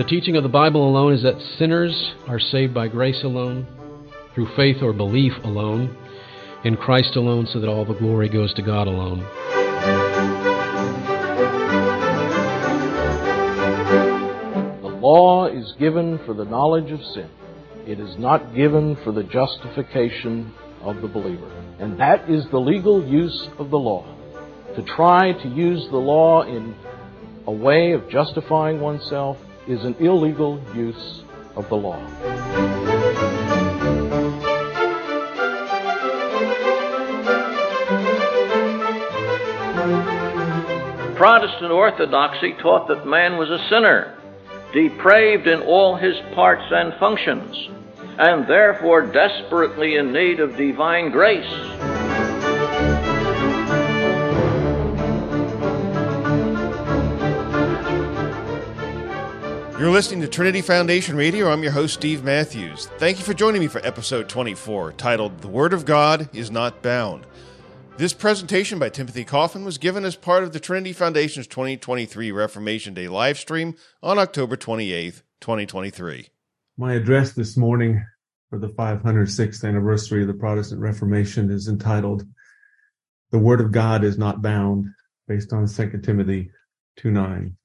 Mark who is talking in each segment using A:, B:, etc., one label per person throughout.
A: the teaching of the Bible alone is that sinners are saved by grace alone, through faith or belief alone, in Christ alone, so that all the glory goes to God alone.
B: The law is given for the knowledge of sin. It is not given for the justification of the believer. And that is the legal use of the law. To try to use the law in a way of justifying oneself is an illegal use of the law.
C: Protestant orthodoxy taught that man was a sinner, depraved in all his parts and functions, and therefore desperately in need of divine grace.
D: You're listening to Trinity Foundation Radio. I'm your host, Steve Matthews. Thank you for joining me for episode 24, titled The Word of God is Not Bound. This presentation by Timothy Coffin was given as part of the Trinity Foundation's 2023 Reformation Day live stream on October 28th, 2023.
E: My address this morning for the 506th anniversary of the Protestant Reformation is entitled, The Word of God is Not Bound, based on 2 Timothy 2:9.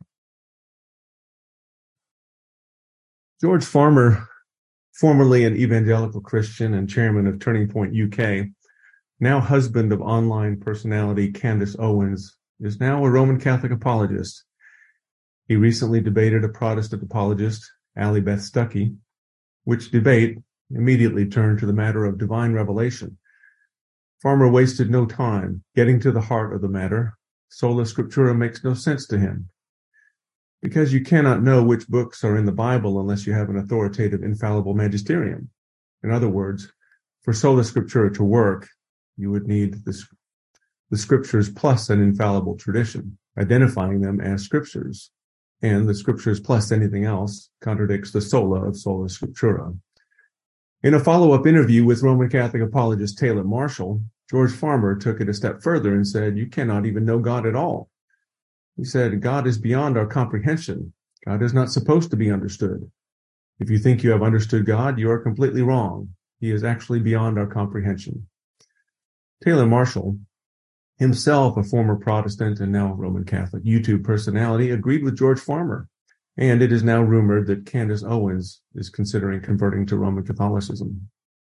E: George Farmer, formerly an evangelical Christian and chairman of Turning Point UK, now husband of online personality Candace Owens, is now a Roman Catholic apologist. He recently debated a Protestant apologist, Allie Beth Stuckey, which debate immediately turned to the matter of divine revelation. Farmer wasted no time getting to the heart of the matter. Sola Scriptura makes no sense to him. Because you cannot know which books are in the Bible unless you have an authoritative, infallible magisterium. In other words, for Sola Scriptura to work, you would need the Scriptures plus an infallible tradition, identifying them as Scriptures. And the Scriptures plus anything else contradicts the sola of Sola Scriptura. In a follow-up interview with Roman Catholic apologist Taylor Marshall, George Farmer took it a step further and said, you cannot even know God at all. He said, God is beyond our comprehension. God is not supposed to be understood. If you think you have understood God, you are completely wrong. He is actually beyond our comprehension. Taylor Marshall, himself a former Protestant and now Roman Catholic YouTube personality, agreed with George Farmer. And it is now rumored that Candace Owens is considering converting to Roman Catholicism.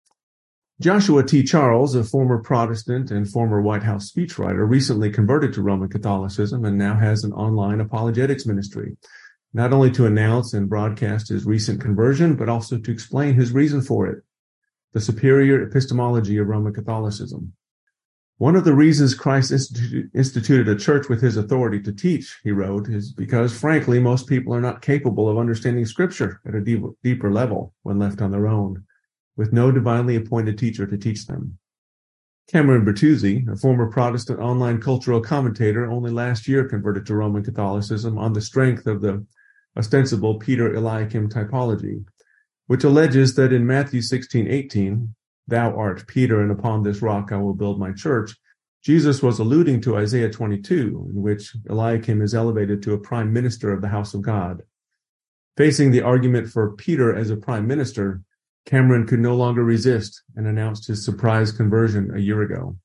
E: Joshua T. Charles, a former Protestant and former White House speechwriter, recently converted to Roman Catholicism and now has an online apologetics ministry, not only to announce and broadcast his recent conversion, but also to explain his reason for it, the superior epistemology of Roman Catholicism. One of the reasons Christ instituted a church with his authority to teach, he wrote, is because, frankly, most people are not capable of understanding Scripture at a deeper level when left on their own, with no divinely appointed teacher to teach them. Cameron Bertuzzi, a former Protestant online cultural commentator, only last year converted to Roman Catholicism on the strength of the ostensible Peter Eliakim typology, which alleges that in Matthew 16:18, "Thou art Peter, and upon this rock I will build my church," Jesus was alluding to Isaiah 22, in which Eliakim is elevated to a prime minister of the house of God. Facing the argument for Peter as a prime minister, Cameron could no longer resist and announced his surprise conversion a year ago.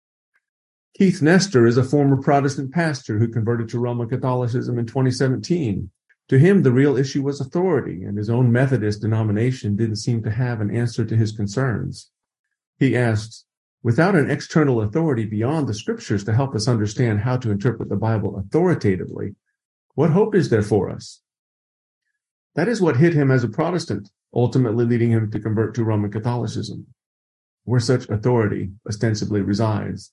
E: Keith Nestor is a former Protestant pastor who converted to Roman Catholicism in 2017. To him, the real issue was authority, and his own Methodist denomination didn't seem to have an answer to his concerns. He asked, without an external authority beyond the Scriptures to help us understand how to interpret the Bible authoritatively, what hope is there for us? That is what hit him as a Protestant, ultimately leading him to convert to Roman Catholicism, where such authority ostensibly resides.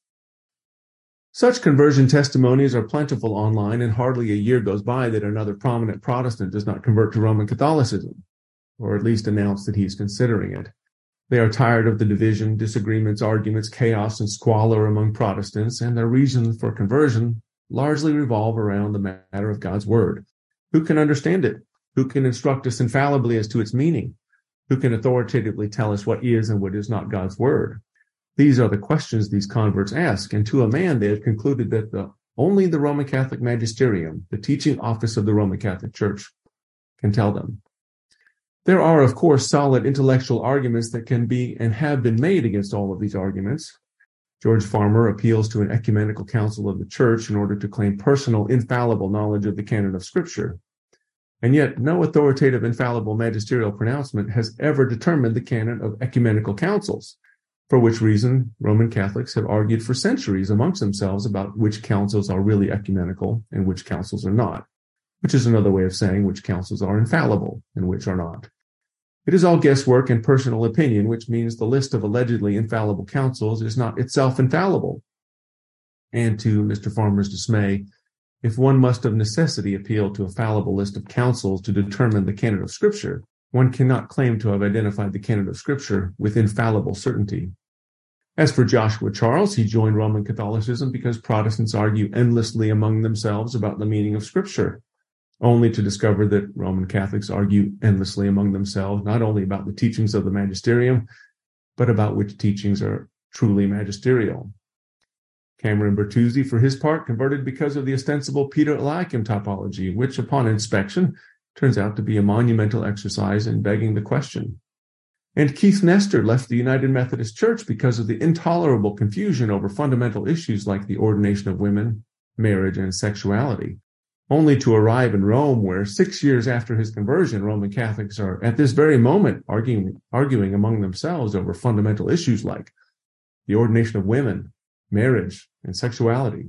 E: Such conversion testimonies are plentiful online, and hardly a year goes by that another prominent Protestant does not convert to Roman Catholicism, or at least announce that he's considering it. They are tired of the division, disagreements, arguments, chaos, and squalor among Protestants, and their reasons for conversion largely revolve around the matter of God's Word. Who can understand it? Who can instruct us infallibly as to its meaning? Who can authoritatively tell us what is and what is not God's Word? These are the questions these converts ask, and to a man they have concluded that only the Roman Catholic magisterium, the teaching office of the Roman Catholic Church, can tell them. There are, of course, solid intellectual arguments that can be and have been made against all of these arguments. George Farmer appeals to an ecumenical council of the church in order to claim personal, infallible knowledge of the canon of Scripture. And yet, no authoritative, infallible magisterial pronouncement has ever determined the canon of ecumenical councils, for which reason Roman Catholics have argued for centuries amongst themselves about which councils are really ecumenical and which councils are not, which is another way of saying which councils are infallible and which are not. It is all guesswork and personal opinion, which means the list of allegedly infallible councils is not itself infallible. And to Mr. Farmer's dismay, if one must of necessity appeal to a fallible list of councils to determine the canon of Scripture, one cannot claim to have identified the canon of Scripture with infallible certainty. As for Joshua Charles, he joined Roman Catholicism because Protestants argue endlessly among themselves about the meaning of Scripture, only to discover that Roman Catholics argue endlessly among themselves not only about the teachings of the magisterium, but about which teachings are truly magisterial. Cameron Bertuzzi, for his part, converted because of the ostensible Peter Eliakim topology, which, upon inspection, turns out to be a monumental exercise in begging the question. And Keith Nestor left the United Methodist Church because of the intolerable confusion over fundamental issues like the ordination of women, marriage, and sexuality, only to arrive in Rome, where 6 years after his conversion, Roman Catholics are at this very moment arguing among themselves over fundamental issues like the ordination of women, marriage, and sexuality.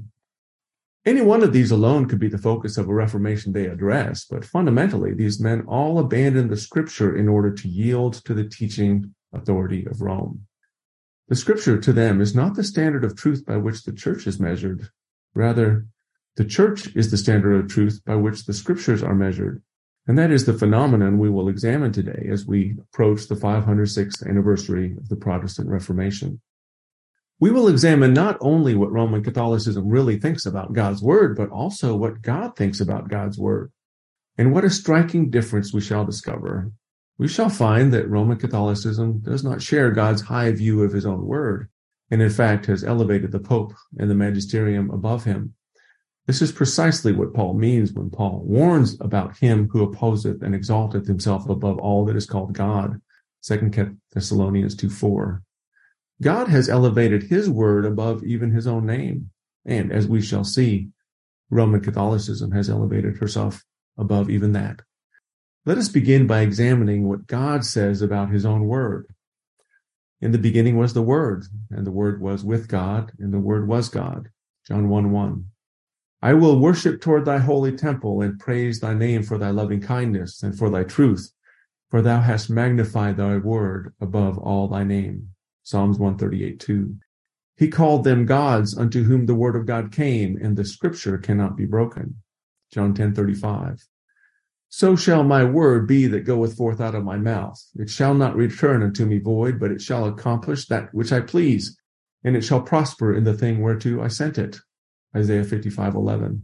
E: Any one of these alone could be the focus of a reformation they address, but fundamentally, these men all abandoned the Scripture in order to yield to the teaching authority of Rome. The Scripture to them is not the standard of truth by which the church is measured. Rather, the church is the standard of truth by which the Scriptures are measured. And that is the phenomenon we will examine today as we approach the 506th anniversary of the Protestant Reformation. We will examine not only what Roman Catholicism really thinks about God's Word, but also what God thinks about God's Word. And what a striking difference we shall discover. We shall find that Roman Catholicism does not share God's high view of his own Word, and in fact has elevated the Pope and the magisterium above him. This is precisely what Paul means when Paul warns about him who opposeth and exalteth himself above all that is called God, 2 Thessalonians 2:4. God has elevated his word above even his own name. And as we shall see, Roman Catholicism has elevated herself above even that. Let us begin by examining what God says about his own word. In the beginning was the Word, and the Word was with God, and the Word was God. John 1:1. I will worship toward thy holy temple and praise thy name for thy loving kindness and for thy truth, for thou hast magnified thy word above all thy name. Psalms 138:2. He called them gods unto whom the word of God came, and the scripture cannot be broken. John 10:35. So shall my word be that goeth forth out of my mouth. It shall not return unto me void, but it shall accomplish that which I please, and it shall prosper in the thing whereto I sent it. Isaiah 55:11.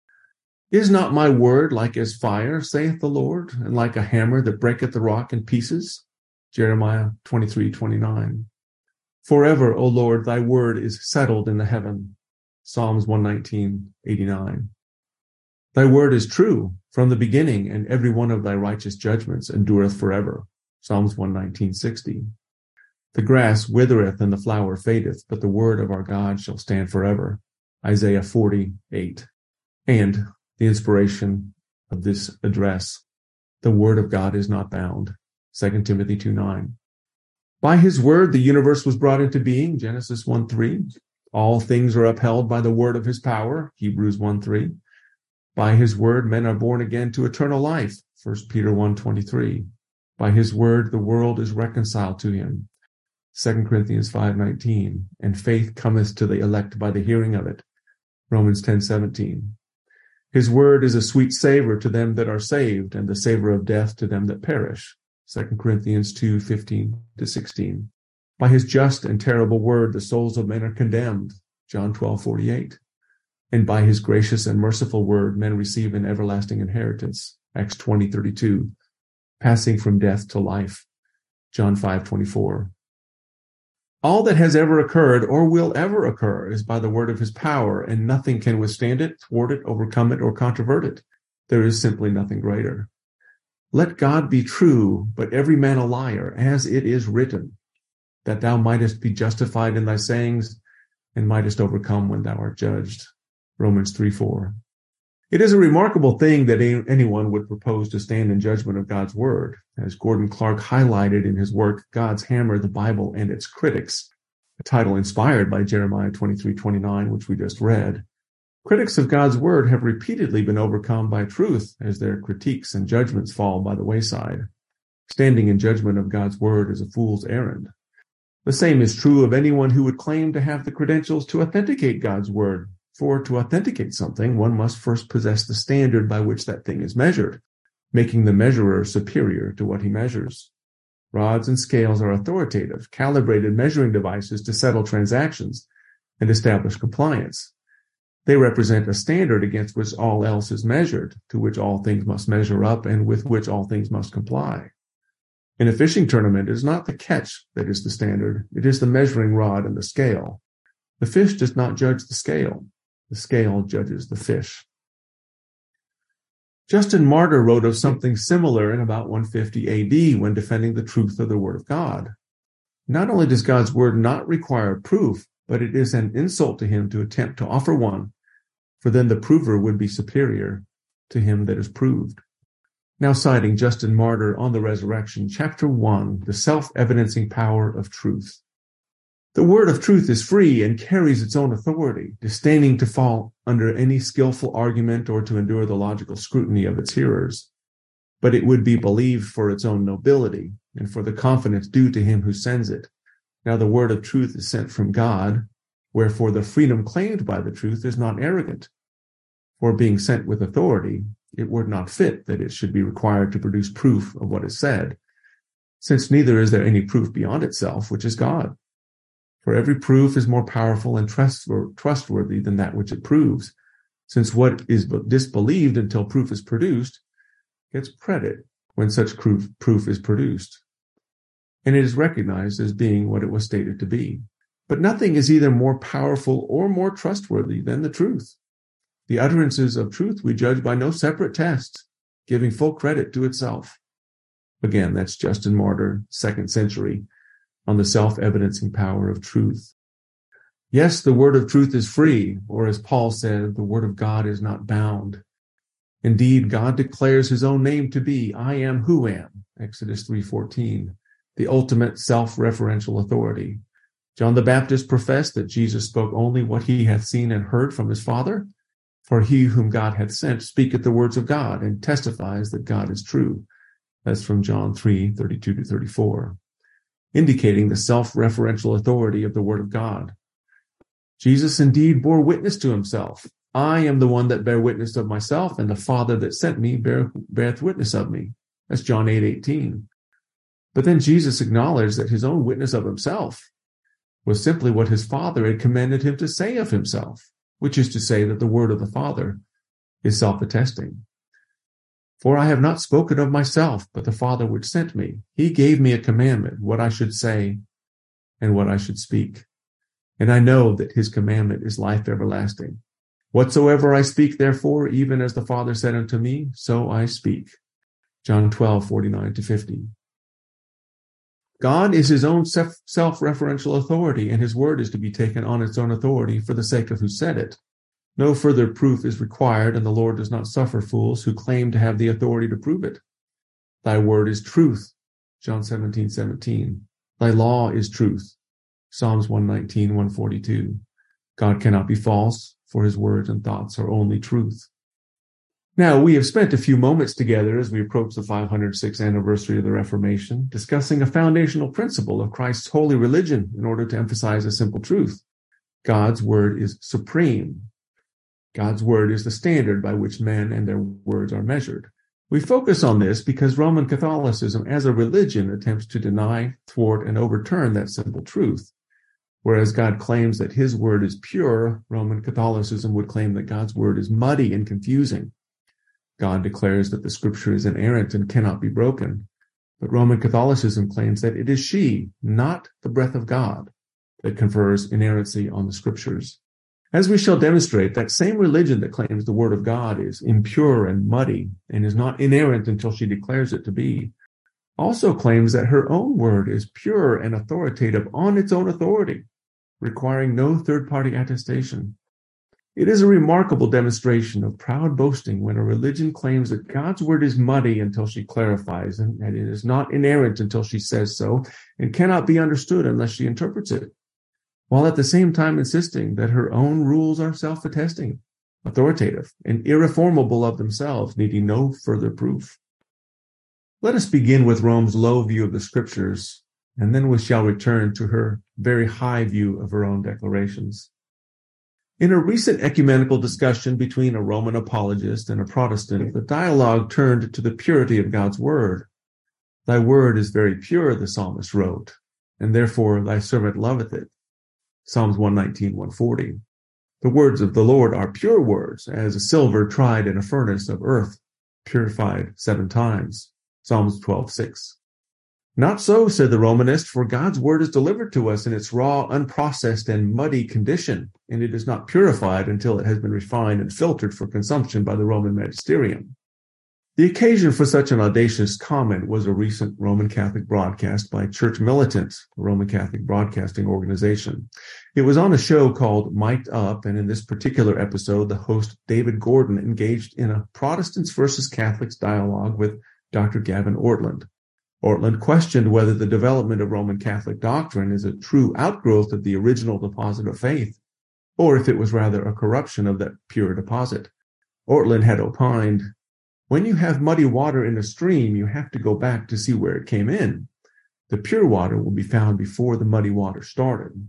E: Is not my word like as fire, saith the Lord, and like a hammer that breaketh the rock in pieces? Jeremiah 23:29. Forever, O Lord, thy word is settled in the heaven. Psalms 119:89. Thy word is true from the beginning, and every one of thy righteous judgments endureth forever. Psalms 119:60. The grass withereth and the flower fadeth, but the word of our God shall stand forever. Isaiah 40:8. And the inspiration of this address, the word of God is not bound. 2 Timothy 2:9. By his word, the universe was brought into being. Genesis 1:3. All things are upheld by the word of his power. Hebrews 1:3. By his word, men are born again to eternal life. 1 Peter 1:23. By his word, the world is reconciled to him. 2 Corinthians 5:19. And faith cometh to the elect by the hearing of it. Romans 10:17. His word is a sweet savor to them that are saved, and the savor of death to them that perish. 2 Corinthians 2:15-16. By his just and terrible word, the souls of men are condemned. John 12:48. And by his gracious and merciful word, men receive an everlasting inheritance. Acts 20:32. Passing from death to life. John 5:24. All that has ever occurred or will ever occur is by the word of his power, and nothing can withstand it, thwart it, overcome it, or controvert it. There is simply nothing greater. Let God be true, but every man a liar, as it is written, that thou mightest be justified in thy sayings, and mightest overcome when thou art judged. Romans 3:4. It is a remarkable thing that anyone would propose to stand in judgment of God's word, as Gordon Clark highlighted in his work, God's Hammer, the Bible and its Critics, a title inspired by Jeremiah 23:29, which we just read. Critics of God's word have repeatedly been overcome by truth as their critiques and judgments fall by the wayside. Standing in judgment of God's word is a fool's errand. The same is true of anyone who would claim to have the credentials to authenticate God's word. For to authenticate something, one must first possess the standard by which that thing is measured, making the measurer superior to what he measures. Rods and scales are authoritative, calibrated measuring devices to settle transactions and establish compliance. They represent a standard against which all else is measured, to which all things must measure up, and with which all things must comply. In a fishing tournament, it is not the catch that is the standard, it is the measuring rod and the scale. The fish does not judge the scale judges the fish. Justin Martyr wrote of something similar in about 150 AD when defending the truth of the Word of God. Not only does God's Word not require proof, but it is an insult to him to attempt to offer one, for then the prover would be superior to him that is proved. Now citing Justin Martyr on the resurrection, chapter 1, the self-evidencing power of truth. The word of truth is free and carries its own authority, disdaining to fall under any skillful argument or to endure the logical scrutiny of its hearers. But it would be believed for its own nobility and for the confidence due to him who sends it. Now the word of truth is sent from God, wherefore the freedom claimed by the truth is not arrogant. For being sent with authority, it were not fit that it should be required to produce proof of what is said, since neither is there any proof beyond itself, which is God. For every proof is more powerful and trustworthy than that which it proves, since what is disbelieved until proof is produced gets credit when such proof is produced, and it is recognized as being what it was stated to be. But nothing is either more powerful or more trustworthy than the truth. The utterances of truth we judge by no separate test, giving full credit to itself. Again, that's Justin Martyr, 2nd century, on the self-evidencing power of truth. Yes, the word of truth is free, or as Paul said, the word of God is not bound. Indeed, God declares his own name to be, I am who am, Exodus 3:14, the ultimate self-referential authority. John the Baptist professed that Jesus spoke only what he hath seen and heard from his Father, for he whom God hath sent speaketh the words of God and testifies that God is true. That's from John 3:32-34. Indicating the self-referential authority of the Word of God. Jesus indeed bore witness to himself. I am the one that bear witness of myself, and the Father that sent me beareth witness of me. That's John 8:18. But then Jesus acknowledged that his own witness of himself was simply what his Father had commanded him to say of himself, which is to say that the word of the Father is self-attesting. For I have not spoken of myself, but the Father which sent me. He gave me a commandment, what I should say and what I should speak. And I know that his commandment is life everlasting. Whatsoever I speak, therefore, even as the Father said unto me, so I speak. John 12:49-50. God is his own self-referential authority, and his word is to be taken on its own authority for the sake of who said it. No further proof is required, and the Lord does not suffer fools who claim to have the authority to prove it. Thy word is truth, John 17:17. Thy law is truth, Psalms 119:142. God cannot be false, for his words and thoughts are only truth. Now, we have spent a few moments together as we approach the 506th anniversary of the Reformation, discussing a foundational principle of Christ's holy religion in order to emphasize a simple truth. God's word is supreme. God's word is the standard by which men and their words are measured. We focus on this because Roman Catholicism as a religion attempts to deny, thwart, and overturn that simple truth. Whereas God claims that his word is pure, Roman Catholicism would claim that God's word is muddy and confusing. God declares that the scripture is inerrant and cannot be broken. But Roman Catholicism claims that it is she, not the breath of God, that confers inerrancy on the scriptures. As we shall demonstrate, that same religion that claims the Word of God is impure and muddy and is not inerrant until she declares it to be, also claims that her own word is pure and authoritative on its own authority, requiring no third-party attestation. It is a remarkable demonstration of proud boasting when a religion claims that God's word is muddy until she clarifies, and that it is not inerrant until she says so, and cannot be understood unless she interprets it, while at the same time insisting that her own rules are self-attesting, authoritative, and irreformable of themselves, needing no further proof. Let us begin with Rome's low view of the Scriptures, and then we shall return to her very high view of her own declarations. In a recent ecumenical discussion between a Roman apologist and a Protestant, the dialogue turned to the purity of God's word. Thy word is very pure, the psalmist wrote, and therefore thy servant loveth it. Psalms 119, 140. The words of the Lord are pure words, as a silver tried in a furnace of earth, purified 7 times. Psalms 12:6. Not so, said the Romanist, for God's word is delivered to us in its raw, unprocessed, and muddy condition, and it is not purified until it has been refined and filtered for consumption by the Roman magisterium. The occasion for such an audacious comment was a recent Roman Catholic broadcast by Church Militant, the Roman Catholic Broadcasting Organization. It was on a show called Mic'd Up, and in this particular episode, the host David Gordon engaged in a Protestants versus Catholics dialogue with Dr. Gavin Ortlund. Ortlund questioned whether the development of Roman Catholic doctrine is a true outgrowth of the original deposit of faith, or if it was rather a corruption of that pure deposit. Ortlund had opined, when you have muddy water in a stream, you have to go back to see where it came in. The pure water will be found before the muddy water started.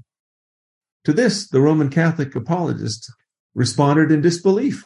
E: To this, the Roman Catholic apologist responded in disbelief.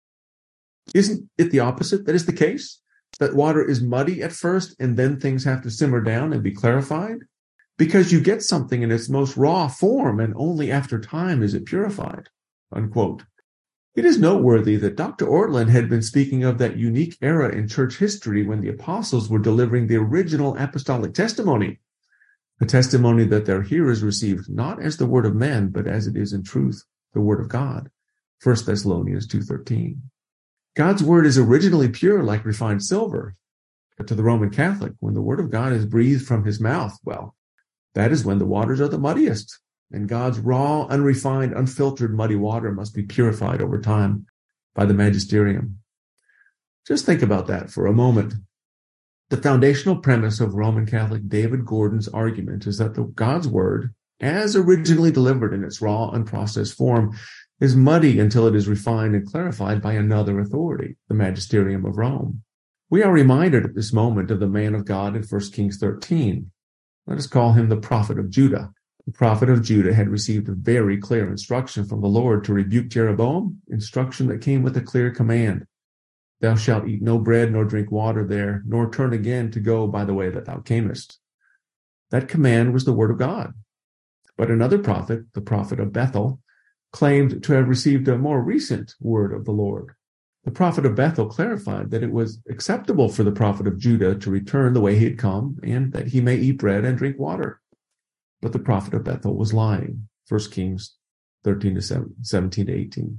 E: Isn't it the opposite that is the case? That water is muddy at first and then things have to simmer down and be clarified? Because you get something in its most raw form and only after time is it purified. Unquote. It is noteworthy that Dr. Ortlund had been speaking of that unique era in church history when the apostles were delivering the original apostolic testimony, a testimony that their hearers received not as the word of men, but as it is in truth, the word of God. 1 Thessalonians 2:13. God's word is originally pure like refined silver, but to the Roman Catholic, when the word of God is breathed from his mouth, well, that is when the waters are the muddiest, and God's raw, unrefined, unfiltered muddy water must be purified over time by the magisterium. Just think about that for a moment. The foundational premise of Roman Catholic David Gordon's argument is that God's word, as originally delivered in its raw, unprocessed form, is muddy until it is refined and clarified by another authority, the magisterium of Rome. We are reminded at this moment of the man of God in 1 Kings 13. Let us call him the prophet of Judah. The prophet of Judah had received a very clear instruction from the Lord to rebuke Jeroboam, instruction that came with a clear command. Thou shalt eat no bread nor drink water there, nor turn again to go by the way that thou camest. That command was the word of God. But another prophet, the prophet of Bethel, claimed to have received a more recent word of the Lord. The prophet of Bethel clarified that it was acceptable for the prophet of Judah to return the way he had come, and that he may eat bread and drink water. But the prophet of Bethel was lying. 1 Kings 13 to 17 to 18.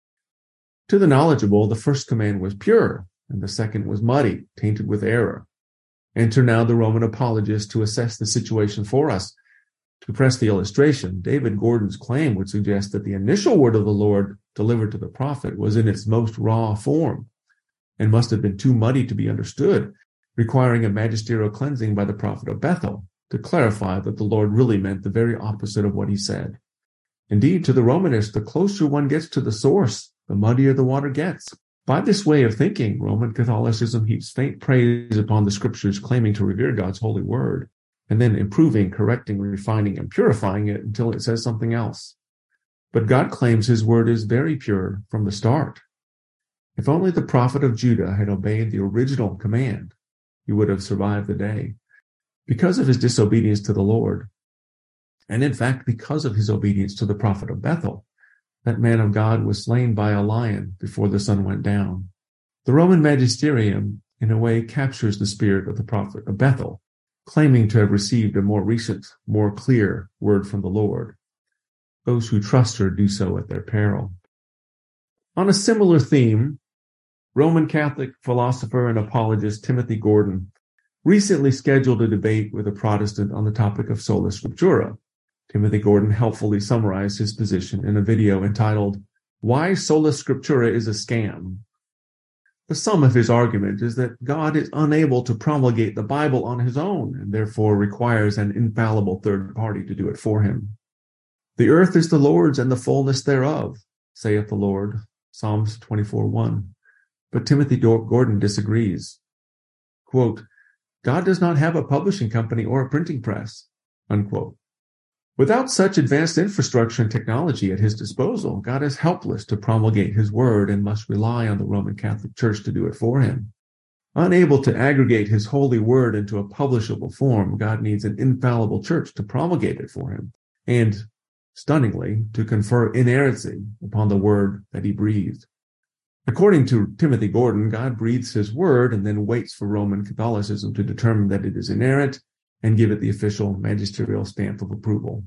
E: To the knowledgeable, the first command was pure, and the second was muddy, tainted with error. Enter now the Roman apologist to assess the situation for us. To press the illustration, David Gordon's claim would suggest that the initial word of the Lord delivered to the prophet was in its most raw form and must have been too muddy to be understood, requiring a magisterial cleansing by the prophet of Bethel to clarify that the Lord really meant the very opposite of what he said. Indeed, to the Romanist, the closer one gets to the source, the muddier the water gets. By this way of thinking, Roman Catholicism heaps faint praise upon the scriptures claiming to revere God's holy word, and then improving, correcting, refining, and purifying it until it says something else. But God claims his word is very pure from the start. If only the prophet of Judah had obeyed the original command, he would have survived the day. Because of his disobedience to the Lord, and in fact, because of his obedience to the prophet of Bethel, that man of God was slain by a lion before the sun went down. The Roman magisterium, in a way, captures the spirit of the prophet of Bethel, claiming to have received a more recent, more clear word from the Lord. Those who trust her do so at their peril. On a similar theme, Roman Catholic philosopher and apologist Timothy Gordon recently scheduled a debate with a Protestant on the topic of sola scriptura. Timothy Gordon helpfully summarized his position in a video entitled, "Why Sola Scriptura is a Scam." The sum of his argument is that God is unable to promulgate the Bible on his own and therefore requires an infallible third party to do it for him. "The earth is the Lord's and the fullness thereof, saith the Lord," Psalms 24:1. But Timothy Gordon disagrees. Quote, "God does not have a publishing company or a printing press," unquote. Without such advanced infrastructure and technology at his disposal, God is helpless to promulgate his word and must rely on the Roman Catholic Church to do it for him. Unable to aggregate his holy word into a publishable form, God needs an infallible church to promulgate it for him and, stunningly, to confer inerrancy upon the word that he breathed. According to Timothy Gordon, God breathes his word and then waits for Roman Catholicism to determine that it is inerrant and give it the official magisterial stamp of approval.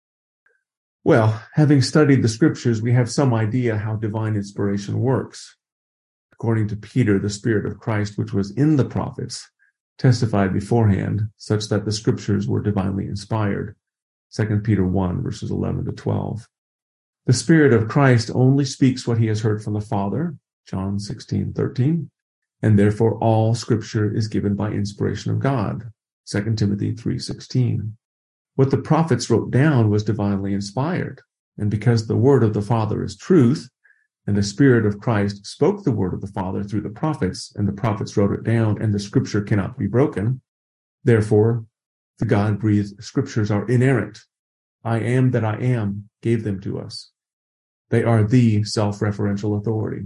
E: Well, having studied the scriptures, we have some idea how divine inspiration works. According to Peter, the Spirit of Christ, which was in the prophets, testified beforehand, such that the scriptures were divinely inspired. 2 Peter 1, verses 11 to 12. The Spirit of Christ only speaks what he has heard from the Father, John 16:13, and therefore all scripture is given by inspiration of God, 2 Timothy 3:16. What the prophets wrote down was divinely inspired, and because the word of the Father is truth, and the Spirit of Christ spoke the word of the Father through the prophets, and the prophets wrote it down, and the scripture cannot be broken, therefore the God-breathed scriptures are inerrant. I am that I am gave them to us. They are the self-referential authority.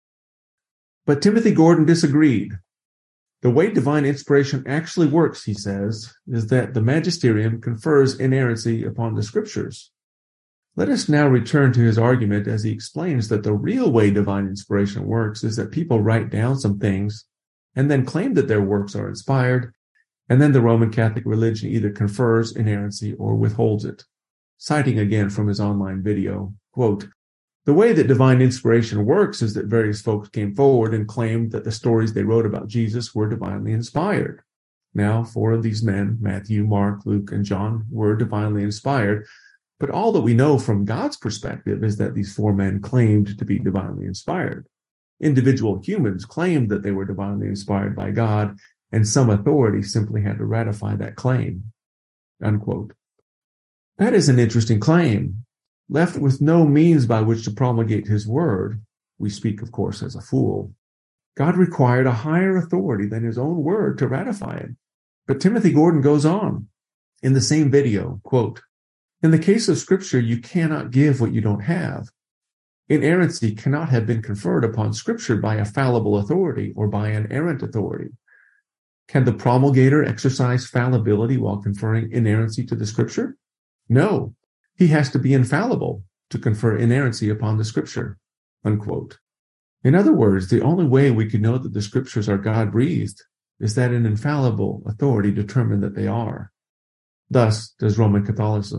E: But Timothy Gordon disagreed. The way divine inspiration actually works, he says, is that the magisterium confers inerrancy upon the scriptures. Let us now return to his argument as he explains that the real way divine inspiration works is that people write down some things and then claim that their works are inspired, and then the Roman Catholic religion either confers inerrancy or withholds it. Citing again from his online video, quote, "The way that divine inspiration works is that various folks came forward and claimed that the stories they wrote about Jesus were divinely inspired. Now, 4 of these men, Matthew, Mark, Luke, and John, were divinely inspired, but all that we know from God's perspective is that these 4 men claimed to be divinely inspired. Individual humans claimed that they were divinely inspired by God, and some authority simply had to ratify that claim." Unquote. That is an interesting claim. Left with no means by which to promulgate his word, we speak, of course, as a fool, God required a higher authority than his own word to ratify it. But Timothy Gordon goes on in the same video, quote, "In the case of Scripture, you cannot give what you don't have. Inerrancy cannot have been conferred upon Scripture by a fallible authority or by an errant authority. Can the promulgator exercise fallibility while conferring inerrancy to the Scripture? No. He has to be infallible to confer inerrancy upon the Scripture," unquote. In other words, the only way we can know that the Scriptures are God-breathed is that an infallible authority determined that they are. Thus, does the Roman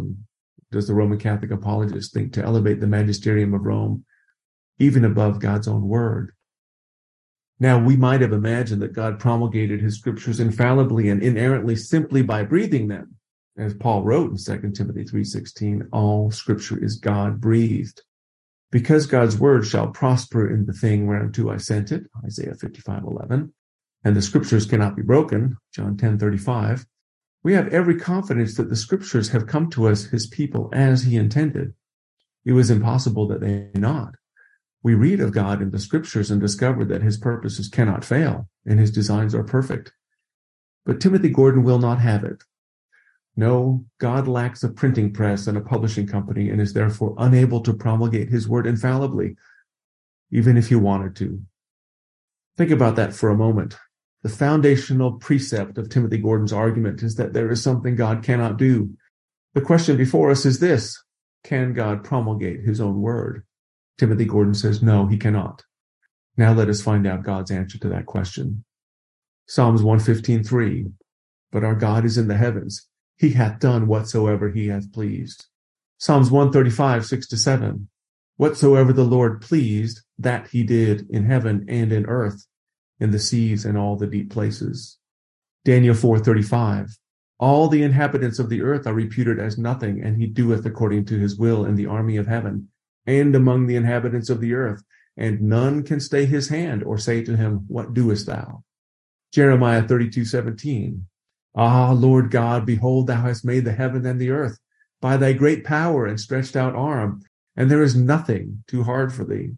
E: Catholic apologist think to elevate the magisterium of Rome even above God's own word? Now, we might have imagined that God promulgated his Scriptures infallibly and inerrantly simply by breathing them. As Paul wrote in 2 Timothy 3:16, all Scripture is God-breathed. Because God's word shall prosper in the thing whereunto I sent it, Isaiah 55:11, and the Scriptures cannot be broken, John 10:35, we have every confidence that the Scriptures have come to us, his people, as he intended. It was impossible that they not. We read of God in the Scriptures and discover that his purposes cannot fail, and his designs are perfect. But Timothy Gordon will not have it. No, God lacks a printing press and a publishing company and is therefore unable to promulgate his word infallibly, even if he wanted to. Think about that for a moment. The foundational precept of Timothy Gordon's argument is that there is something God cannot do. The question before us is this: can God promulgate his own word? Timothy Gordon says no, he cannot. Now let us find out God's answer to that question. Psalms 115:3, "But our God is in the heavens. He hath done whatsoever he hath pleased." Psalms 135, 6-7. Whatsoever the Lord pleased, that he did in heaven and in earth, in the seas and all the deep places. Daniel 4:35. All the inhabitants of the earth are reputed as nothing, and he doeth according to his will in the army of heaven, and among the inhabitants of the earth, and none can stay his hand or say to him, What doest thou? Jeremiah 32:17. Ah, Lord God, behold, thou hast made the heaven and the earth by thy great power and stretched out arm, and there is nothing too hard for thee.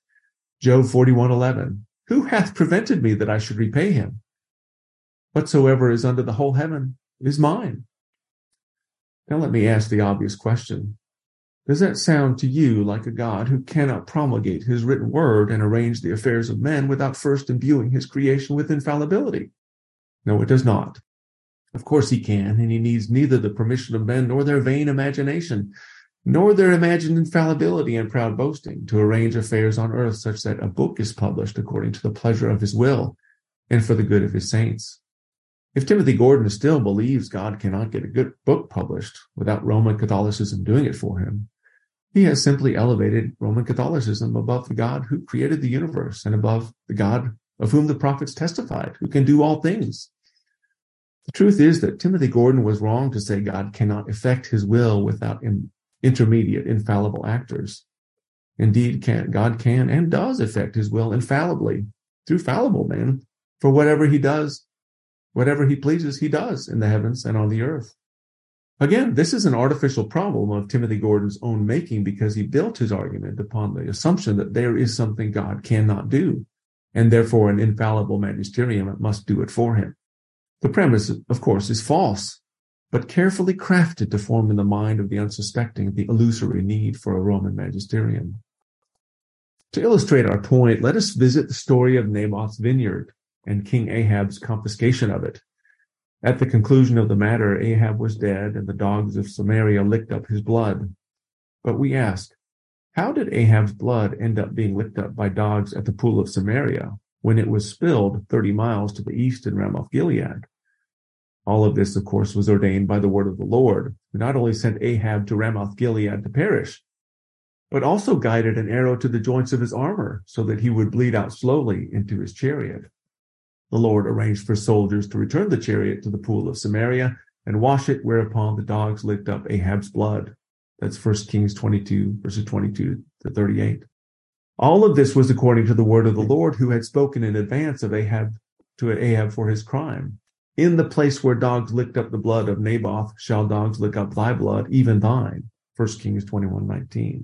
E: Job 41:11. Who hath prevented me that I should repay him? Whatsoever is under the whole heaven is mine. Now let me ask the obvious question. Does that sound to you like a God who cannot promulgate his written word and arrange the affairs of men without first imbuing his creation with infallibility? No, it does not. Of course he can, and he needs neither the permission of men nor their vain imagination, nor their imagined infallibility and proud boasting to arrange affairs on earth such that a book is published according to the pleasure of his will and for the good of his saints. If Timothy Gordon still believes God cannot get a good book published without Roman Catholicism doing it for him, he has simply elevated Roman Catholicism above the God who created the universe and above the God of whom the prophets testified, who can do all things. The truth is that Timothy Gordon was wrong to say God cannot effect his will without intermediate infallible actors. Indeed, God can and does effect his will infallibly through fallible men, for whatever he does, whatever he pleases, he does in the heavens and on the earth. Again, this is an artificial problem of Timothy Gordon's own making because he built his argument upon the assumption that there is something God cannot do, and therefore an infallible magisterium must do it for him. The premise, of course, is false, but carefully crafted to form in the mind of the unsuspecting the illusory need for a Roman magisterium. To illustrate our point, let us visit the story of Naboth's vineyard and King Ahab's confiscation of it. At the conclusion of the matter, Ahab was dead, and the dogs of Samaria licked up his blood. But we ask, how did Ahab's blood end up being licked up by dogs at the pool of Samaria when it was spilled 30 miles to the east in Ramoth-Gilead? All of this, of course, was ordained by the word of the Lord, who not only sent Ahab to Ramoth-Gilead to perish, but also guided an arrow to the joints of his armor so that he would bleed out slowly into his chariot. The Lord arranged for soldiers to return the chariot to the pool of Samaria and wash it, whereupon the dogs licked up Ahab's blood. That's 1 Kings 22, verses 22 to 38. All of this was according to the word of the Lord, who had spoken in advance of Ahab for his crime. In the place where dogs licked up the blood of Naboth shall dogs lick up thy blood, even thine. 1 Kings 21:19.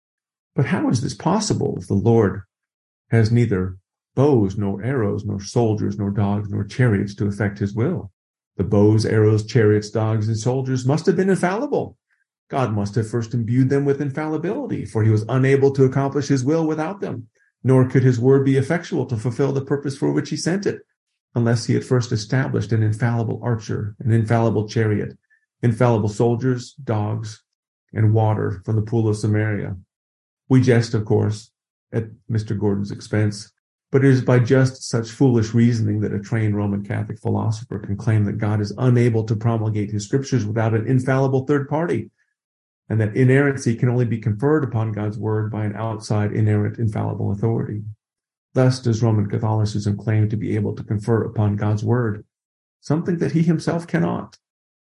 E: But how is this possible if the Lord has neither bows, nor arrows, nor soldiers, nor dogs, nor chariots to effect his will? The bows, arrows, chariots, dogs, and soldiers must have been infallible. God must have first imbued them with infallibility, for he was unable to accomplish his will without them, nor could his word be effectual to fulfill the purpose for which he sent it, unless he had first established an infallible archer, an infallible chariot, infallible soldiers, dogs, and water from the pool of Samaria. We jest, of course, at Mr. Gordon's expense, but it is by just such foolish reasoning that a trained Roman Catholic philosopher can claim that God is unable to promulgate his scriptures without an infallible third party, and that inerrancy can only be conferred upon God's word by an outside inerrant infallible authority. Thus does Roman Catholicism claim to be able to confer upon God's word, something that he himself cannot.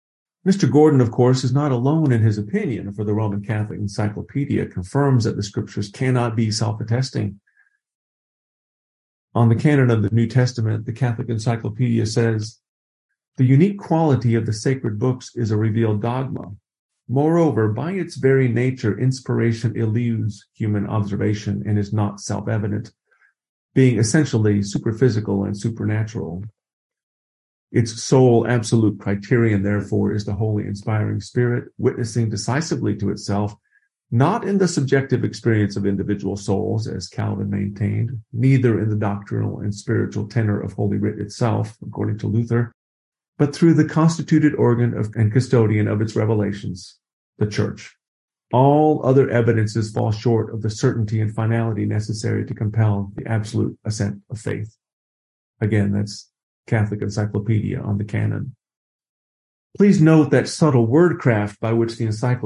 E: Mr. Gordon, of course, is not alone in his opinion, for the Roman Catholic Encyclopedia confirms that the scriptures cannot be self-attesting. On the canon of the New Testament, the Catholic Encyclopedia says, "The unique quality of the sacred books is a revealed dogma. Moreover, by its very nature, inspiration eludes human observation and is not self-evident, being essentially superphysical and supernatural. Its sole absolute criterion, therefore, is the Holy Inspiring Spirit, witnessing decisively to itself, not in the subjective experience of individual souls, as Calvin maintained, neither in the doctrinal and spiritual tenor of Holy Writ itself, according to Luther, but through the constituted organ and custodian of its revelations, the Church. All other evidences fall short of the certainty and finality necessary to compel the absolute assent of faith." Again, that's Catholic Encyclopedia on the canon. Please note that subtle wordcraft by which the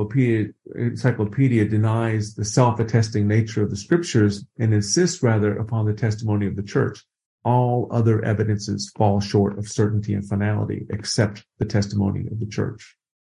E: encyclopedia denies the self-attesting nature of the scriptures and insists rather upon the testimony of the church. All other evidences fall short of certainty and finality except the testimony of the church.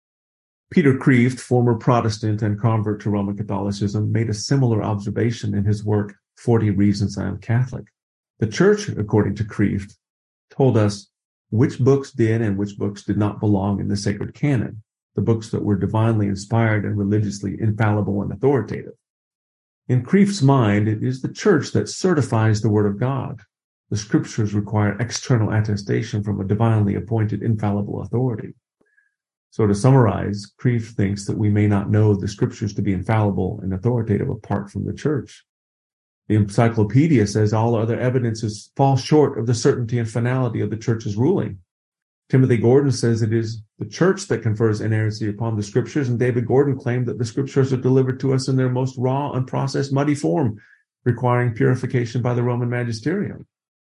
E: Peter Kreeft, former Protestant and convert to Roman Catholicism, made a similar observation in his work, 40 Reasons I Am Catholic. The church, according to Kreeft, told us which books did and which books did not belong in the sacred canon, the books that were divinely inspired and religiously infallible and authoritative. In Kreeft's mind, it is the church that certifies the Word of God. The scriptures require external attestation from a divinely appointed infallible authority. So to summarize, Kreeft thinks that we may not know the scriptures to be infallible and authoritative apart from the church. The encyclopedia says all other evidences fall short of the certainty and finality of the church's ruling. Timothy Gordon says it is the church that confers inerrancy upon the scriptures, and David Gordon claimed that the scriptures are delivered to us in their most raw, unprocessed, muddy form, requiring purification by the Roman magisterium.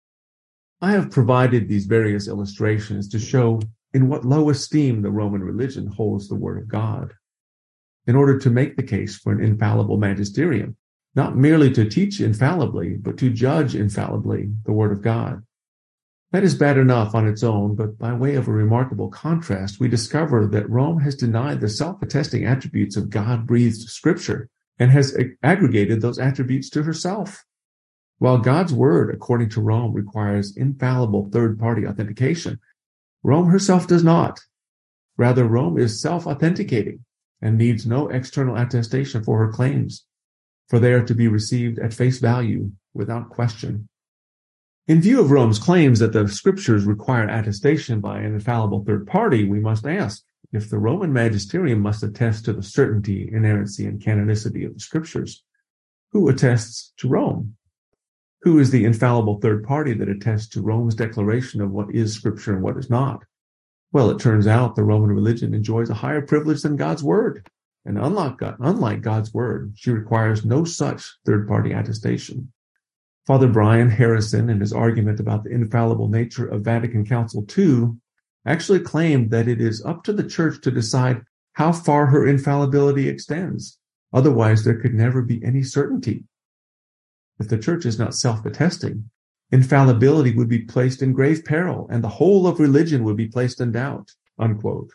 E: I have provided these various illustrations to show in what low esteem the Roman religion holds the Word of God, in order to make the case for an infallible magisterium, not merely to teach infallibly, but to judge infallibly the Word of God. That is bad enough on its own, but by way of a remarkable contrast, we discover that Rome has denied the self-attesting attributes of God-breathed Scripture and has aggregated those attributes to herself. While God's Word, according to Rome, requires infallible third-party authentication, Rome herself does not. Rather, Rome is self-authenticating and needs no external attestation for her claims, for they are to be received at face value without question. In view of Rome's claims that the scriptures require attestation by an infallible third party, we must ask, if the Roman magisterium must attest to the certainty, inerrancy, and canonicity of the scriptures, who attests to Rome? Who is the infallible third party that attests to Rome's declaration of what is scripture and what is not? Well, it turns out the Roman religion enjoys a higher privilege than God's word. And unlike God's word, she requires no such third-party attestation. Father Brian Harrison, in his argument about the infallible nature of Vatican Council II, actually claimed that it is up to the church to decide how far her infallibility extends. Otherwise, there could never be any certainty. If the church is not self-attesting, infallibility would be placed in grave peril, and the whole of religion would be placed in doubt, unquote.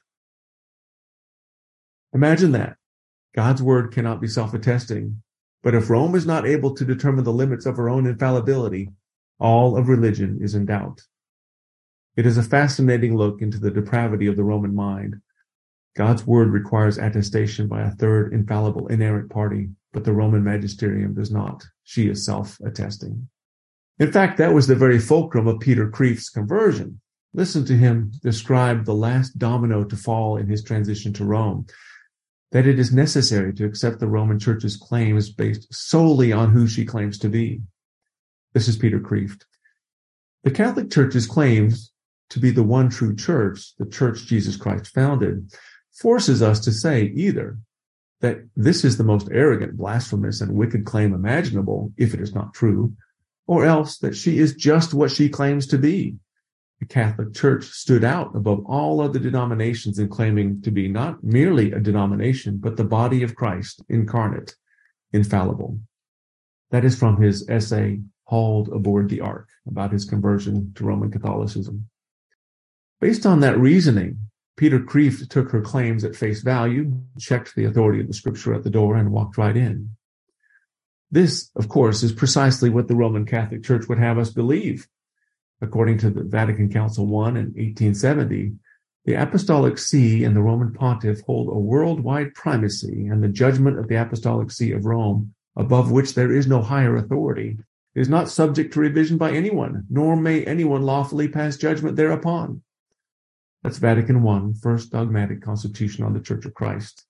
E: Imagine that. God's word cannot be self-attesting, but if Rome is not able to determine the limits of her own infallibility, all of religion is in doubt. It is a fascinating look into the depravity of the Roman mind. God's word requires attestation by a third infallible inerrant party, but the Roman magisterium does not. She is self-attesting. In fact, that was the very fulcrum of Peter Kreeft's conversion. Listen to him describe the last domino to fall in his transition to Rome, that it is necessary to accept the Roman Church's claims based solely on who she claims to be. This is Peter Kreeft. The Catholic Church's claims to be the one true church, the church Jesus Christ founded, forces us to say either that this is the most arrogant, blasphemous, and wicked claim imaginable, if it is not true, or else that she is just what she claims to be. The Catholic Church stood out above all other denominations in claiming to be not merely a denomination, but the body of Christ, incarnate, infallible. That is from his essay, Hauled Aboard the Ark, about his conversion to Roman Catholicism. Based on that reasoning, Peter Kreeft took her claims at face value, checked the authority of the scripture at the door, and walked right in. This, of course, is precisely what the Roman Catholic Church would have us believe. According to the Vatican Council I in 1870, the Apostolic See and the Roman Pontiff hold a worldwide primacy, and the judgment of the Apostolic See of Rome, above which there is no higher authority, is not subject to revision by anyone, nor may anyone lawfully pass judgment thereupon. That's Vatican I, First Dogmatic Constitution on the Church of Christ.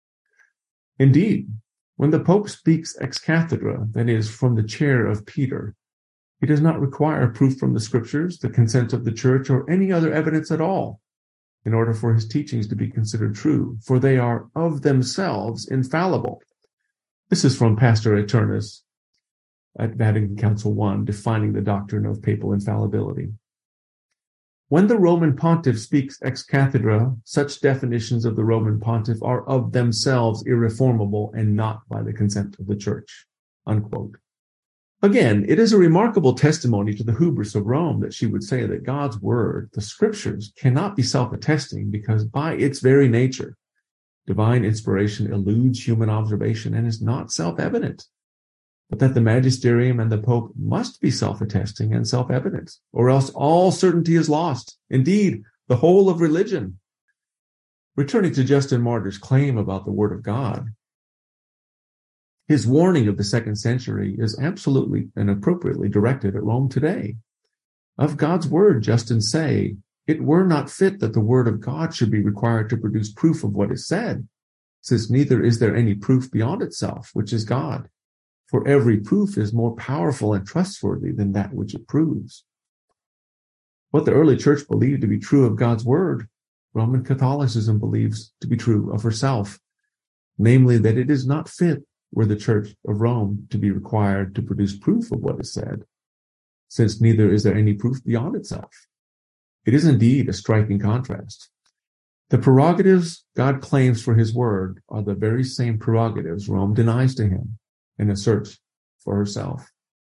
E: Indeed, when the Pope speaks ex cathedra, that is, from the chair of Peter, he does not require proof from the scriptures, the consent of the church, or any other evidence at all, in order for his teachings to be considered true, for they are of themselves infallible. This is from Pastor Aeternus at Vatican Council I, defining the doctrine of papal infallibility. When the Roman pontiff speaks ex cathedra, such definitions of the Roman pontiff are of themselves irreformable and not by the consent of the church." Unquote. Again, it is a remarkable testimony to the hubris of Rome that she would say that God's word, the scriptures, cannot be self-attesting because by its very nature, divine inspiration eludes human observation and is not self-evident, but that the magisterium and the pope must be self-attesting and self-evident, or else all certainty is lost. Indeed, the whole of religion. Returning to Justin Martyr's claim about the word of God, his warning of the 2nd century is absolutely and appropriately directed at Rome today. Of God's word, Justin say, "It were not fit that the word of God should be required to produce proof of what is said, since neither is there any proof beyond itself, which is God. For every proof is more powerful and trustworthy than that which it proves." What the early church believed to be true of God's word, Roman Catholicism believes to be true of herself, namely that it is not fit were the Church of Rome to be required to produce proof of what is said, since neither is there any proof beyond itself. It is indeed a striking contrast. The prerogatives God claims for his word are the very same prerogatives Rome denies to him and asserts for herself.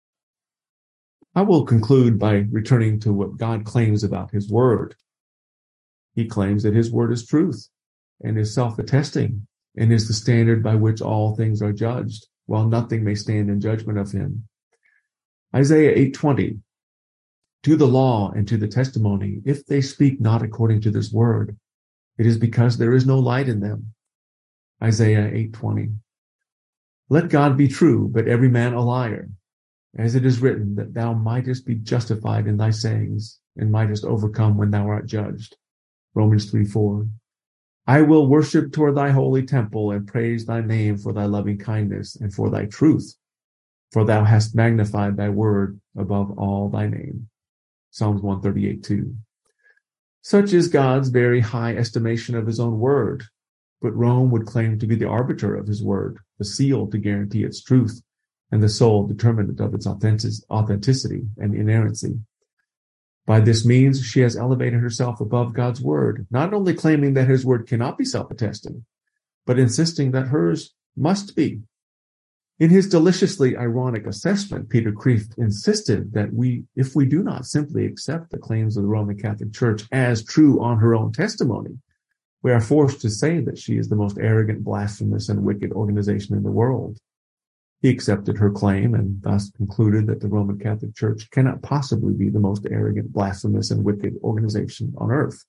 E: I will conclude by returning to what God claims about his word. He claims that his word is truth and is self-attesting and is the standard by which all things are judged, while nothing may stand in judgment of him. Isaiah 8:20, "To the law and to the testimony, if they speak not according to this word, it is because there is no light in them." Isaiah 8:20, "Let God be true, but every man a liar, as it is written, that thou mightest be justified in thy sayings, and mightest overcome when thou art judged." Romans 3:4, "I will worship toward thy holy temple and praise thy name for thy loving kindness and for thy truth, for thou hast magnified thy word above all thy name." Psalms 138:2. Such is God's very high estimation of his own word, but Rome would claim to be the arbiter of his word, the seal to guarantee its truth, and the sole determinant of its authenticity and inerrancy. By this means, she has elevated herself above God's word, not only claiming that his word cannot be self-attesting, but insisting that hers must be. In his deliciously ironic assessment, Peter Kreeft insisted that if we do not simply accept the claims of the Roman Catholic Church as true on her own testimony, we are forced to say that she is the most arrogant, blasphemous, and wicked organization in the world. He accepted her claim and thus concluded that the Roman Catholic Church cannot possibly be the most arrogant, blasphemous, and wicked organization on earth.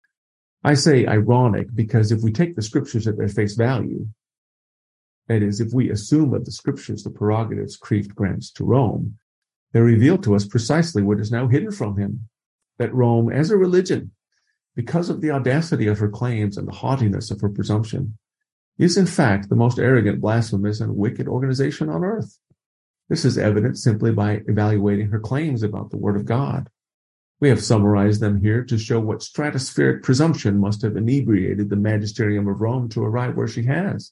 E: I say ironic because if we take the scriptures at their face value, that is, if we assume of the scriptures the prerogatives Kreeft grants to Rome, they reveal to us precisely what is now hidden from him, that Rome, as a religion, because of the audacity of her claims and the haughtiness of her presumption, is in fact the most arrogant, blasphemous, and wicked organization on earth. This is evident simply by evaluating her claims about the Word of God. We have summarized them here to show what stratospheric presumption must have inebriated the magisterium of Rome to arrive where she has.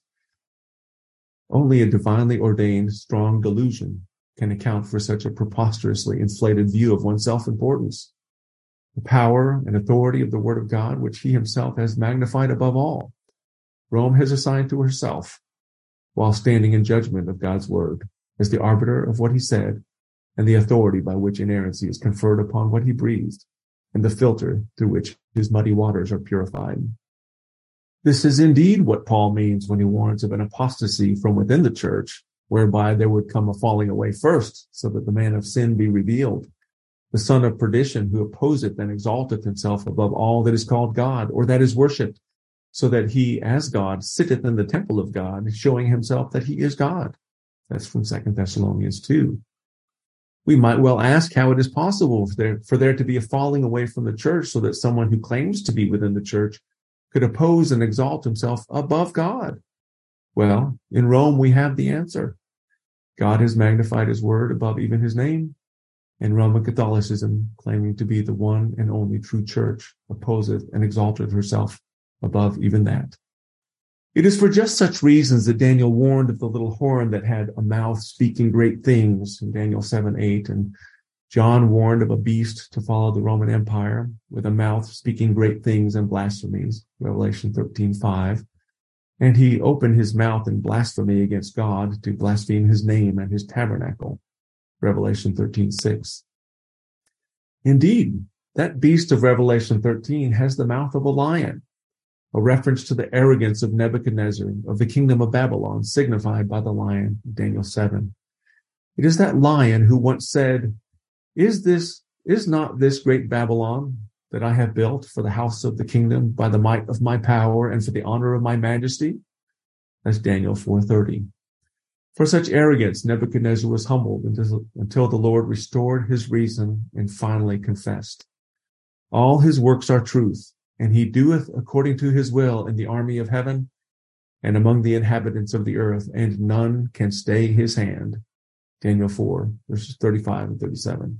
E: Only a divinely ordained, strong delusion can account for such a preposterously inflated view of one's self-importance. The power and authority of the Word of God, which he himself has magnified above all, Rome has assigned to herself, while standing in judgment of God's word as the arbiter of what he said and the authority by which inerrancy is conferred upon what he breathed and the filter through which his muddy waters are purified. This is indeed what Paul means when he warns of an apostasy from within the church, whereby there would come a falling away first, so that the man of sin be revealed, the son of perdition who opposeth and exalteth himself above all that is called God or that is worshipped, so that he, as God, sitteth in the temple of God, showing himself that he is God. That's from 2 Thessalonians 2. We might well ask how it is possible for there to be a falling away from the church so that someone who claims to be within the church could oppose and exalt himself above God. Well, in Rome we have the answer. God has magnified his word above even his name, and Roman Catholicism, claiming to be the one and only true church, opposeth and exalteth herself above even that. It is for just such reasons that Daniel warned of the little horn that had a mouth speaking great things in Daniel 7:8, and John warned of a beast to follow the Roman Empire with a mouth speaking great things and blasphemies, Revelation 13:5. And he opened his mouth in blasphemy against God to blaspheme his name and his tabernacle, Revelation 13:6. Indeed, that beast of Revelation 13 has the mouth of a lion, a reference to the arrogance of Nebuchadnezzar of the kingdom of Babylon, signified by the lion, Daniel 7. It is that lion who once said, Is not this great Babylon that I have built for the house of the kingdom by the might of my power and for the honor of my majesty? That's Daniel 4:30. For such arrogance, Nebuchadnezzar was humbled until the Lord restored his reason and finally confessed. All his works are truth, and he doeth according to his will in the army of heaven and among the inhabitants of the earth, and none can stay his hand. Daniel 4, verses 35 and 37.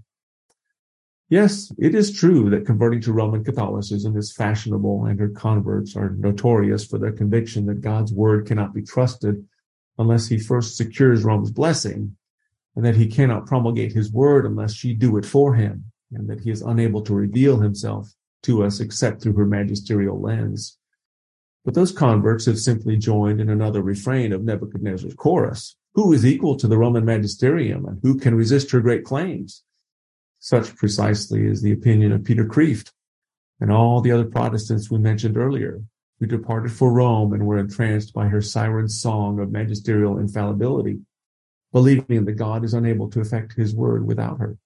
E: Yes, it is true that converting to Roman Catholicism is fashionable, and her converts are notorious for their conviction that God's word cannot be trusted unless he first secures Rome's blessing, and that he cannot promulgate his word unless she do it for him, and that he is unable to reveal himself to us except through her magisterial lens. But those converts have simply joined in another refrain of Nebuchadnezzar's chorus. Who is equal to the Roman magisterium, and who can resist her great claims? Such precisely is the opinion of Peter Kreeft and all the other Protestants we mentioned earlier, who departed for Rome and were entranced by her siren song of magisterial infallibility, believing that God is unable to effect his word without her.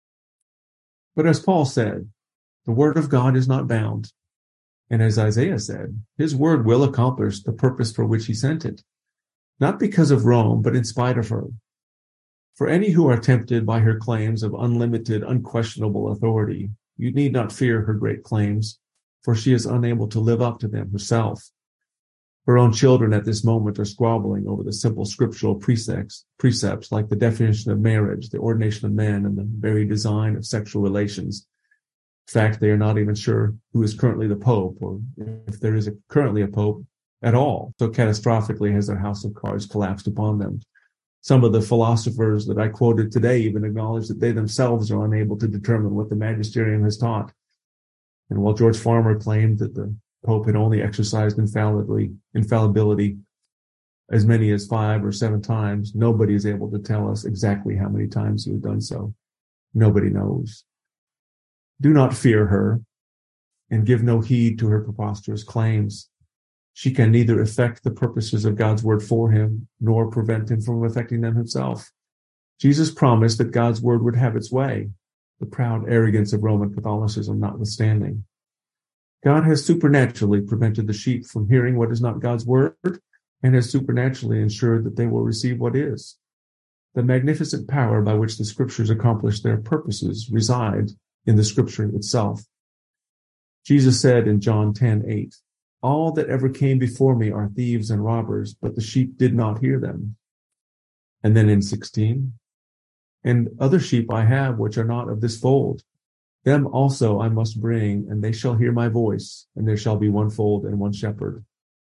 E: But as Paul said, the word of God is not bound. And as Isaiah said, his word will accomplish the purpose for which he sent it, not because of Rome, but in spite of her. For any who are tempted by her claims of unlimited, unquestionable authority, you need not fear her great claims, for she is unable to live up to them herself. Her own children at this moment are squabbling over the simple scriptural precepts like the definition of marriage, the ordination of men, and the very design of sexual relations. In fact, they are not even sure who is currently the Pope, or if there is currently a Pope at all. So catastrophically has their house of cards collapsed upon them. Some of the philosophers that I quoted today even acknowledge that they themselves are unable to determine what the magisterium has taught. And while George Farmer claimed that the Pope had only exercised infallibility as many as 5 or 7 times, nobody is able to tell us exactly how many times he has done so. Nobody knows. Do not fear her, and give no heed to her preposterous claims. She can neither effect the purposes of God's word for him, nor prevent him from effecting them himself. Jesus promised that God's word would have its way, the proud arrogance of Roman Catholicism notwithstanding. God has supernaturally prevented the sheep from hearing what is not God's word, and has supernaturally ensured that they will receive what is. The magnificent power by which the scriptures accomplish their purposes resides in the scripture itself. Jesus said in John 10:8, all that ever came before me are thieves and robbers, but the sheep did not hear them. And then in 16, and other sheep I have which are not of this fold. Them also I must bring, and they shall hear my voice, and there shall be one fold and one shepherd.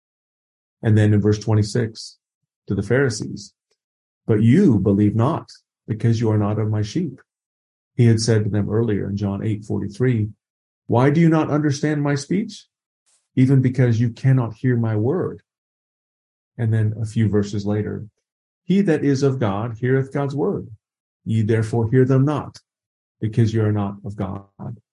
E: And then in verse 26, to the Pharisees, but you believe not, because you are not of my sheep. He had said to them earlier in John 8:43, why do you not understand my speech? Even because you cannot hear my word. And then a few verses later, he that is of God heareth God's word. Ye therefore hear them not, because you are not of God.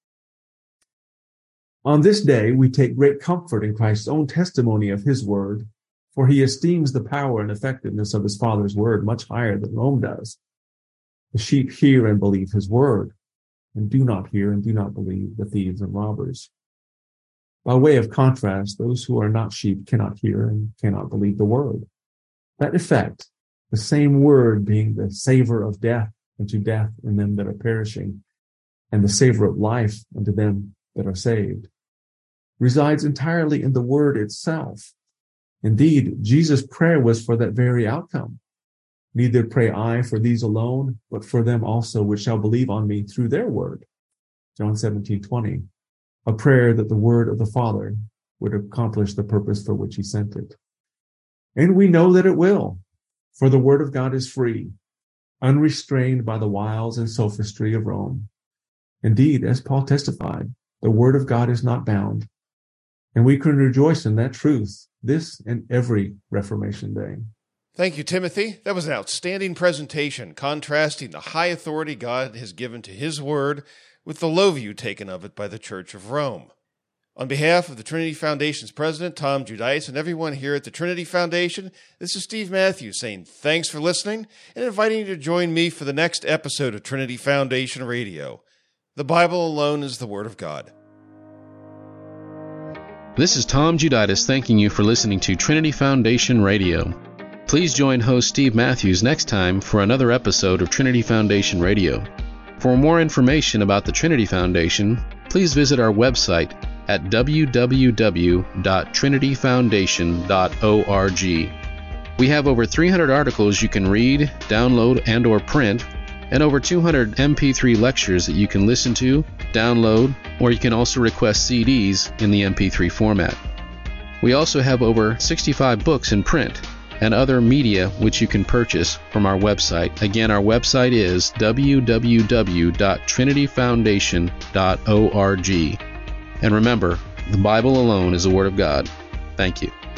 E: On this day, we take great comfort in Christ's own testimony of his word, for he esteems the power and effectiveness of his Father's word much higher than Rome does. The sheep hear and believe his word, and do not hear and do not believe the thieves and robbers. By way of contrast, those who are not sheep cannot hear and cannot believe the word. That effect, the same word being the savor of death unto death in them that are perishing, and the savor of life unto them that are saved, resides entirely in the word itself. Indeed, Jesus' prayer was for that very outcome. Neither pray I for these alone, but for them also which shall believe on me through their word. John 17:20. A prayer that the word of the Father would accomplish the purpose for which he sent it. And we know that it will, for the word of God is free, unrestrained by the wiles and sophistry of Rome. Indeed, as Paul testified, the word of God is not bound, and we can rejoice in that truth this and every Reformation Day.
D: Thank you, Timothy. That was an outstanding presentation, contrasting the high authority God has given to his word with the low view taken of it by the Church of Rome. On behalf of the Trinity Foundation's president, Tom Giudice, and everyone here at the Trinity Foundation, this is Steve Matthews saying thanks for listening and inviting you to join me for the next episode of Trinity Foundation Radio. The Bible alone is the Word of God.
A: This is Tom Giudice thanking you for listening to Trinity Foundation Radio. Please join host Steve Matthews next time for another episode of Trinity Foundation Radio. For more information about the Trinity Foundation, please visit our website at www.trinityfoundation.org. We have over 300 articles you can read, download, and or print, and over 200 MP3 lectures that you can listen to, download, or you can also request CDs in the MP3 format. We also have over 65 books in print and other media which you can purchase from our website. Again, our website is www.trinityfoundation.org. And remember, the Bible alone is the Word of God. Thank you.